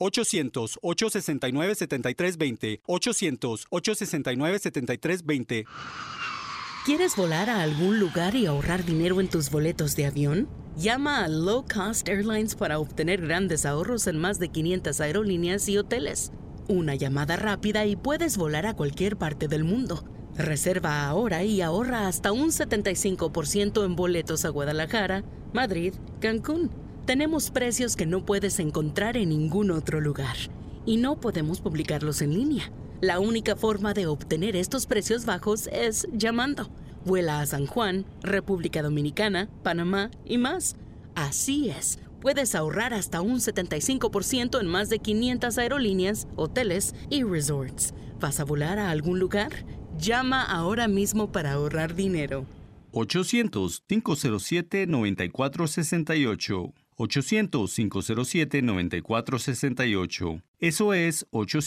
800-869-7320, 800-869-7320. ¿Quieres volar a algún lugar y ahorrar dinero en tus boletos de avión? Llama a Low Cost Airlines para obtener grandes ahorros en más de 500 aerolíneas y hoteles. Una llamada rápida y puedes volar a cualquier parte del mundo. Reserva ahora y ahorra hasta un 75% en boletos a Guadalajara, Madrid, Cancún. Tenemos precios que no puedes encontrar en ningún otro lugar. Y no podemos publicarlos en línea. La única forma de obtener estos precios bajos es llamando. Vuela a San Juan, República Dominicana, Panamá y más. Así es. Puedes ahorrar hasta un 75% en más de 500 aerolíneas, hoteles y resorts. ¿Vas a volar a algún lugar? Llama ahora mismo para ahorrar dinero. 800-507-9468. 800-507-9468. Eso es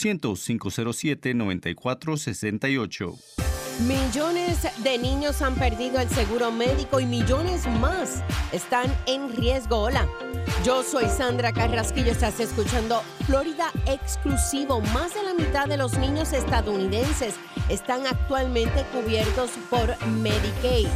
800-507-9468. Millones de niños han perdido el seguro médico y millones más están en riesgo. Hola, yo soy Sandra Carrasquillo, estás escuchando Florida Exclusivo. Más de la mitad de los niños estadounidenses están actualmente cubiertos por Medicaid.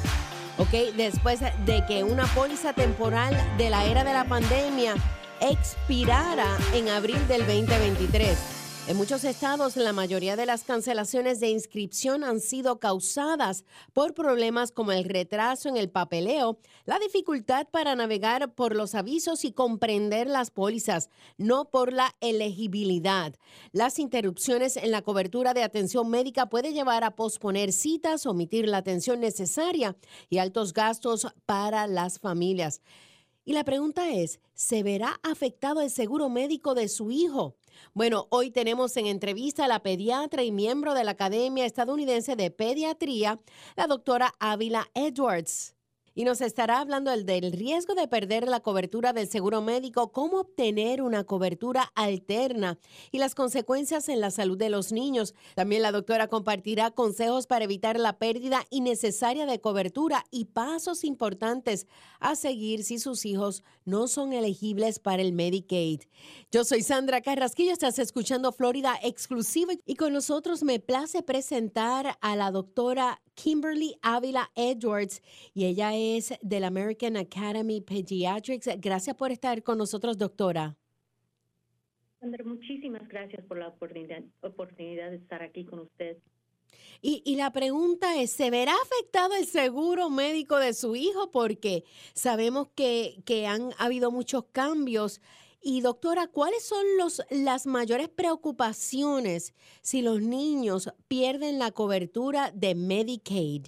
Ok, después de que una póliza temporal de la era de la pandemia expirara en abril del 2023. En muchos estados, la mayoría de las cancelaciones de inscripción han sido causadas por problemas como el retraso en el papeleo, la dificultad para navegar por los avisos y comprender las pólizas, no por la elegibilidad. Las interrupciones en la cobertura de atención médica pueden llevar a posponer citas, omitir la atención necesaria y altos gastos para las familias. Y la pregunta es, ¿se verá afectado el seguro médico de su hijo? Bueno, hoy tenemos en entrevista a la pediatra y miembro de la Academia Estadounidense de Pediatría, la doctora Ávila Edwards. Y nos estará hablando del riesgo de perder la cobertura del seguro médico, cómo obtener una cobertura alterna y las consecuencias en la salud de los niños. También la doctora compartirá consejos para evitar la pérdida innecesaria de cobertura y pasos importantes a seguir si sus hijos no son elegibles para el Medicaid. Yo soy Sandra Carrasquillo, estás escuchando Florida Exclusivo y con nosotros me place presentar a la doctora Kimberly Ávila Edwards y ella es de la American Academy Pediatrics. Gracias por estar con nosotros, doctora. Sandra, muchísimas gracias por la oportunidad de estar aquí con usted. Y la pregunta es, ¿se verá afectado el seguro médico de su hijo? Porque sabemos que han habido muchos cambios. Y doctora, ¿cuáles son las mayores preocupaciones si los niños pierden la cobertura de Medicaid?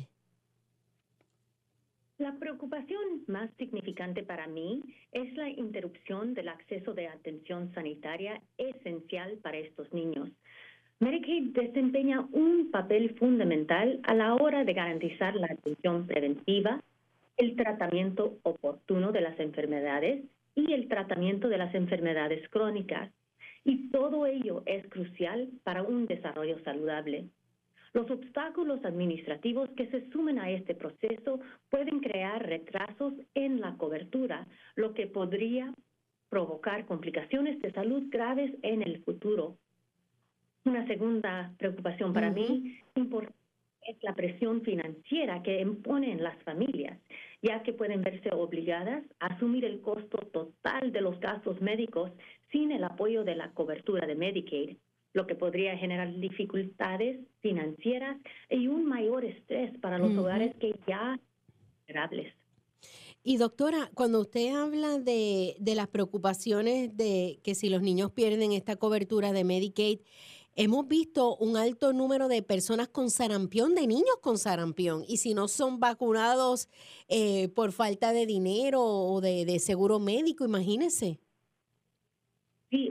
La preocupación más significante para mí es la interrupción del acceso de atención sanitaria esencial para estos niños. Medicaid desempeña un papel fundamental a la hora de garantizar la atención preventiva, el tratamiento oportuno de las enfermedades y el tratamiento de las enfermedades crónicas. Y todo ello es crucial para un desarrollo saludable. Los obstáculos administrativos que se sumen a este proceso pueden crear retrasos en la cobertura, lo que podría provocar complicaciones de salud graves en el futuro. Una segunda preocupación para mí es la presión financiera que imponen las familias, ya que pueden verse obligadas a asumir el costo total de los gastos médicos sin el apoyo de la cobertura de Medicaid, lo que podría generar dificultades financieras y un mayor estrés para los hogares que ya son vulnerables. Y doctora, cuando usted habla de las preocupaciones de que si los niños pierden esta cobertura de Medicaid, hemos visto un alto número de personas con sarampión, de niños con sarampión, y si no son vacunados por falta de dinero o de seguro médico, imagínese. Sí,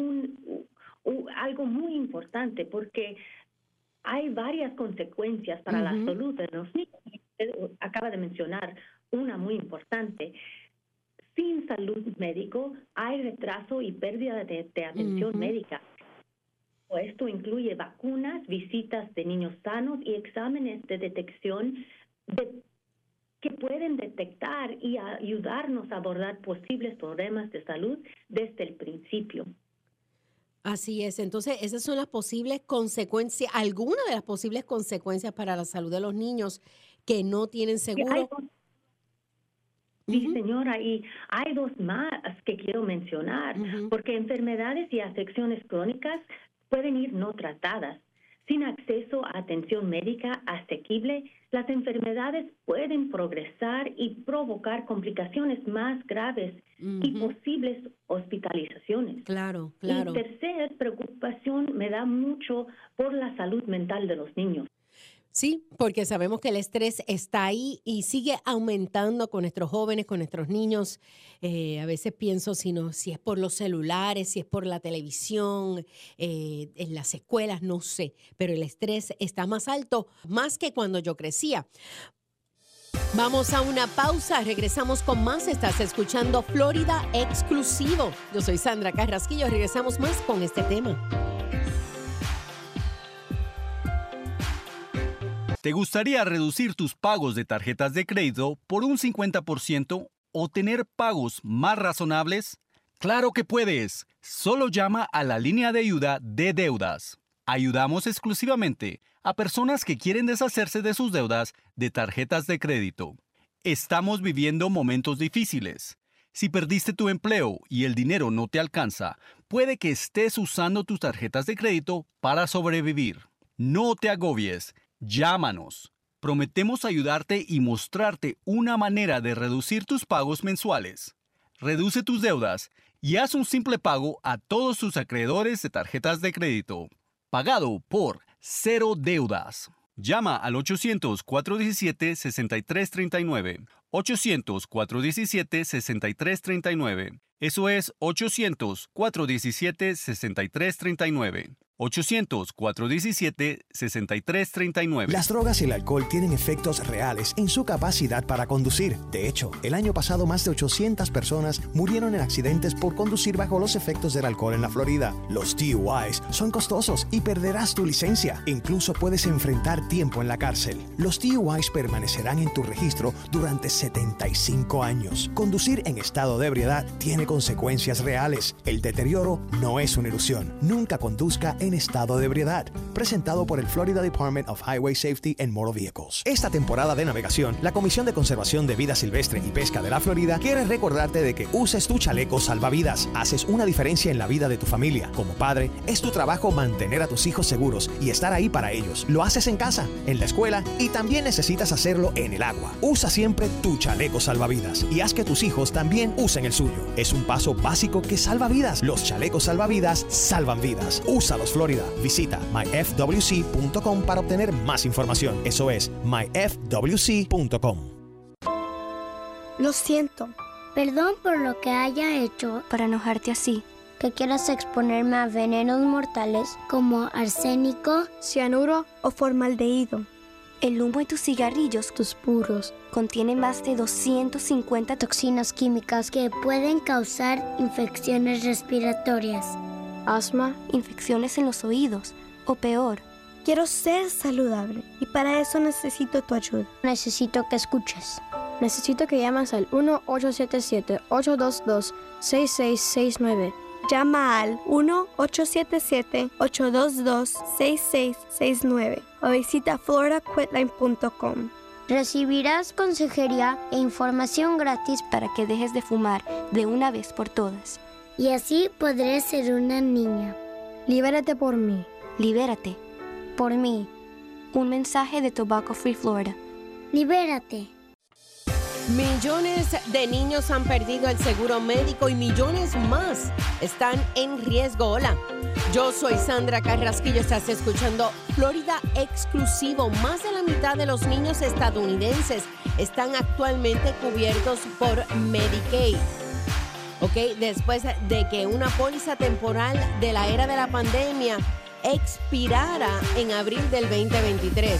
algo muy importante porque hay varias consecuencias para la salud de los niños. Usted acaba de mencionar una muy importante. Sin salud médico hay retraso y pérdida de atención médica. Esto incluye vacunas, visitas de niños sanos y exámenes de detección de que pueden detectar y ayudarnos a abordar posibles problemas de salud desde el principio. Así es. Entonces, esas son las posibles consecuencias, algunas de las posibles consecuencias para la salud de los niños que no tienen seguro. Sí, señora, y hay dos más que quiero mencionar, porque enfermedades y afecciones crónicas pueden ir no tratadas. Sin acceso a atención médica asequible, las enfermedades pueden progresar y provocar complicaciones más graves y posibles hospitalizaciones. Claro. Y tercera preocupación me da mucho por la salud mental de los niños. Sí, porque sabemos que el estrés está ahí y sigue aumentando con nuestros jóvenes, con nuestros niños. A veces pienso si es por los celulares, si es por la televisión, en las escuelas, no sé. Pero el estrés está más alto, más que cuando yo crecía. Vamos a una pausa, regresamos con más. Estás escuchando Florida Exclusivo. Yo soy Sandra Carrasquillo, regresamos más con este tema. ¿Te gustaría reducir tus pagos de tarjetas de crédito por un 50% o tener pagos más razonables? ¡Claro que puedes! Solo llama a la línea de ayuda de deudas. Ayudamos exclusivamente a personas que quieren deshacerse de sus deudas de tarjetas de crédito. Estamos viviendo momentos difíciles. Si perdiste tu empleo y el dinero no te alcanza, puede que estés usando tus tarjetas de crédito para sobrevivir. No te agobies. Llámanos. Prometemos ayudarte y mostrarte una manera de reducir tus pagos mensuales. Reduce tus deudas y haz un simple pago a todos tus acreedores de tarjetas de crédito. Pagado por cero deudas. Llama al 800-417-6339. 800-417-6339. Eso es 800-417-6339. 800-417-6339. Las drogas y el alcohol tienen efectos reales en su capacidad para conducir. De hecho, el año pasado más de 800 personas murieron en accidentes por conducir bajo los efectos del alcohol en la Florida. Los DUIs son costosos y perderás tu licencia. Incluso puedes enfrentar tiempo en la cárcel. Los DUIs permanecerán en tu registro durante 75 años. Conducir en estado de ebriedad tiene consecuencias reales. El deterioro no es una ilusión. Nunca conduzca en estado de ebriedad. Presentado por el Florida Department of Highway Safety and Motor Vehicles. Esta temporada de navegación, la Comisión de Conservación de Vida Silvestre y Pesca de la Florida quiere recordarte de que uses tu chaleco salvavidas. Haces una diferencia en la vida de tu familia. Como padre, es tu trabajo mantener a tus hijos seguros y estar ahí para ellos. Lo haces en casa, en la escuela y también necesitas hacerlo en el agua. Usa siempre tu chaleco salvavidas y haz que tus hijos también usen el suyo. Es un paso básico que salva vidas. Los chalecos salvavidas salvan vidas. Úsalos, Florida. Visita myfwc.com para obtener más información. Eso es myfwc.com. Lo siento. Perdón por lo que haya hecho para enojarte así. Que quieras exponerme a venenos mortales como arsénico, cianuro o formaldehído. El humo de tus cigarrillos, tus puros, contiene más de 250 toxinas químicas que pueden causar infecciones respiratorias, asma, infecciones en los oídos o peor. Quiero ser saludable y para eso necesito tu ayuda. Necesito que escuches. Necesito que llames al 1-877-822-6669. Llama al 1-877-822-6669 o visita floridaquitline.com. Recibirás consejería e información gratis para que dejes de fumar de una vez por todas. Y así podré ser una niña. Libérate por mí. Libérate. Por mí. Un mensaje de Tobacco Free Florida. Libérate. Millones de niños han perdido el seguro médico y millones más están en riesgo. Hola, yo soy Sandra Carrasquillo, estás escuchando Florida Exclusivo. Más de la mitad de los niños estadounidenses están actualmente cubiertos por Medicaid. Ok, después de que una póliza temporal de la era de la pandemia expirara en abril del 2023.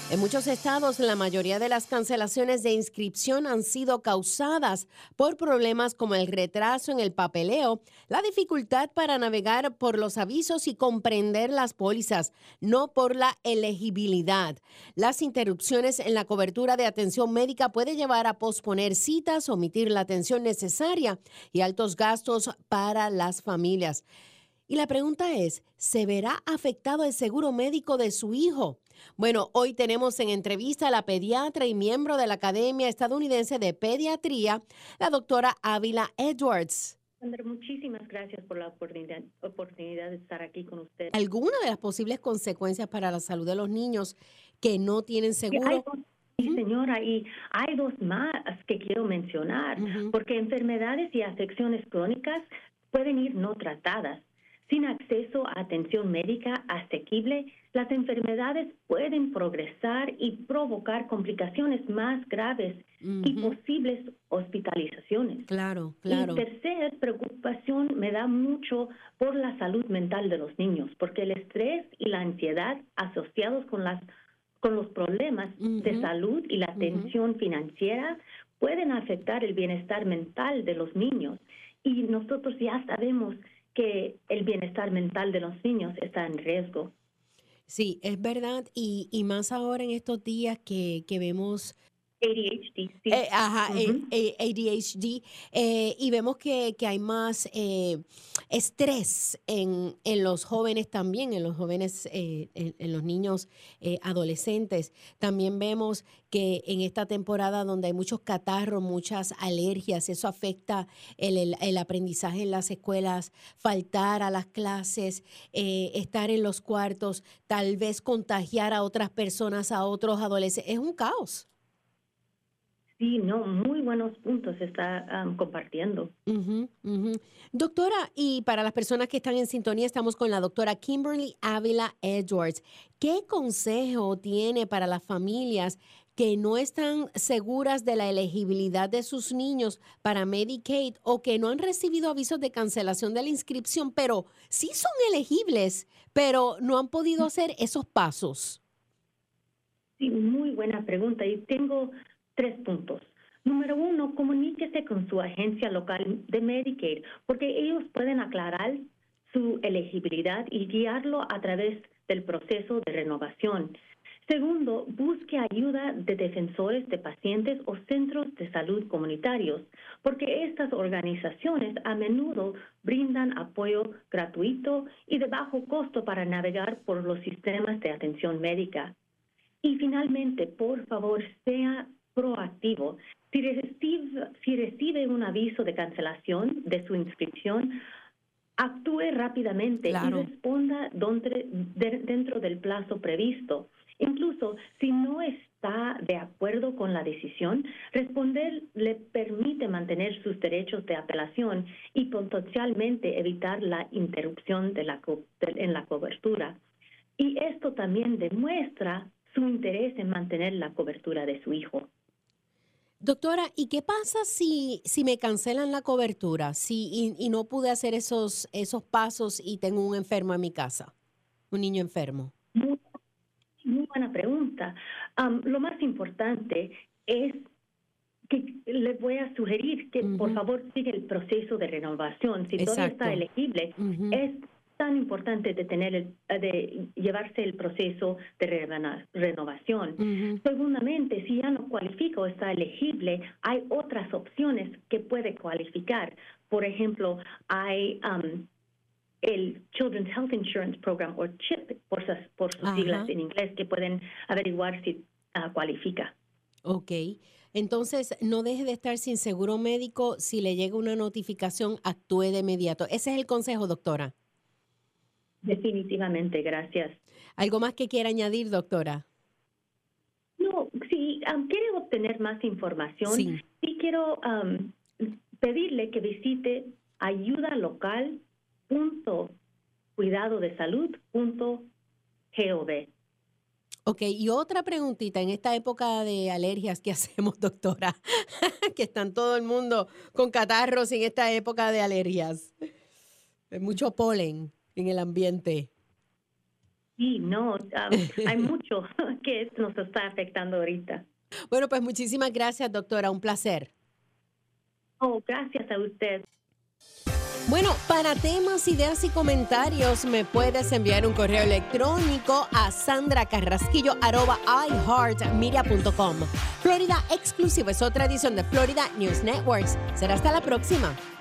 En muchos estados, la mayoría de las cancelaciones de inscripción han sido causadas por problemas como el retraso en el papeleo, la dificultad para navegar por los avisos y comprender las pólizas, no por la elegibilidad. Las interrupciones en la cobertura de atención médica pueden llevar a posponer citas, omitir la atención necesaria y altos gastos para las familias. Y la pregunta es, ¿se verá afectado el seguro médico de su hijo? Bueno, hoy tenemos en entrevista a la pediatra y miembro de la Academia Estadounidense de Pediatría, la doctora Ávila Edwards. Muchísimas gracias por la oportunidad de estar aquí con usted. ¿Alguna de las posibles consecuencias para la salud de los niños que no tienen seguro? Sí, señora, y hay dos más que quiero mencionar, porque enfermedades y afecciones crónicas pueden ir no tratadas. Sin acceso a atención médica asequible, las enfermedades pueden progresar y provocar complicaciones más graves y posibles hospitalizaciones. Claro. Y tercera preocupación me da mucho por la salud mental de los niños, porque el estrés y la ansiedad asociados con los problemas de salud y la tensión financiera pueden afectar el bienestar mental de los niños. Y nosotros ya sabemos que el bienestar mental de los niños está en riesgo. Sí, es verdad, y más ahora en estos días que vemos ADHD, sí. ADHD, y vemos que hay más estrés en los jóvenes también, en los jóvenes, en los niños adolescentes. También vemos que en esta temporada donde hay muchos catarros, muchas alergias, eso afecta el aprendizaje en las escuelas, faltar a las clases, estar en los cuartos, tal vez contagiar a otras personas, a otros adolescentes. Es un caos. Sí, no, muy buenos puntos está compartiendo. Doctora, y para las personas que están en sintonía, estamos con la doctora Kimberly Ávila Edwards. ¿Qué consejo tiene para las familias que no están seguras de la elegibilidad de sus niños para Medicaid o que no han recibido avisos de cancelación de la inscripción, pero sí son elegibles, pero no han podido hacer esos pasos? Sí, muy buena pregunta y tengo 3 puntos. Número 1, comuníquese con su agencia local de Medicaid, porque ellos pueden aclarar su elegibilidad y guiarlo a través del proceso de renovación. Segundo, busque ayuda de defensores de pacientes o centros de salud comunitarios, porque estas organizaciones a menudo brindan apoyo gratuito y de bajo costo para navegar por los sistemas de atención médica. Y finalmente, por favor, sea proactivo. Si recibe un aviso de cancelación de su inscripción, actúe rápidamente y responda dentro del plazo previsto. Incluso si no está de acuerdo con la decisión, responder le permite mantener sus derechos de apelación y potencialmente evitar la interrupción en la cobertura. Y esto también demuestra su interés en mantener la cobertura de su hijo. Doctora, ¿y qué pasa si me cancelan la cobertura y no pude hacer esos pasos y tengo un enfermo en mi casa, un niño enfermo? Muy buena pregunta. Lo más importante es que le voy a sugerir que por favor siga el proceso de renovación. Si todavía está elegible, es tan importante de llevarse el proceso de renovación. Segundamente, si ya no cualifica o está elegible, hay otras opciones que puede cualificar. Por ejemplo, hay el Children's Health Insurance Program, o CHIP, por sus siglas en inglés, que pueden averiguar si cualifica. Ok. Entonces, no deje de estar sin seguro médico. Si le llega una notificación, actúe de inmediato. Ese es el consejo, doctora. Definitivamente, gracias. ¿Algo más que quiera añadir, doctora? No, si quiere obtener más información, sí quiero pedirle que visite ayudalocal.cuidadodesalud.gov. Ok, y otra preguntita, en esta época de alergias, ¿qué hacemos, doctora? Que están todo el mundo con catarros en esta época de alergias. Hay mucho polen en el ambiente. Sí, no, hay mucho que nos está afectando ahorita. Bueno, pues muchísimas gracias, doctora. Un placer. Oh, gracias a usted. Bueno, para temas, ideas y comentarios me puedes enviar un correo electrónico a sandracarrasquillo@iheartmedia.com. Florida Exclusiva es otra edición de Florida News Networks. Será hasta la próxima.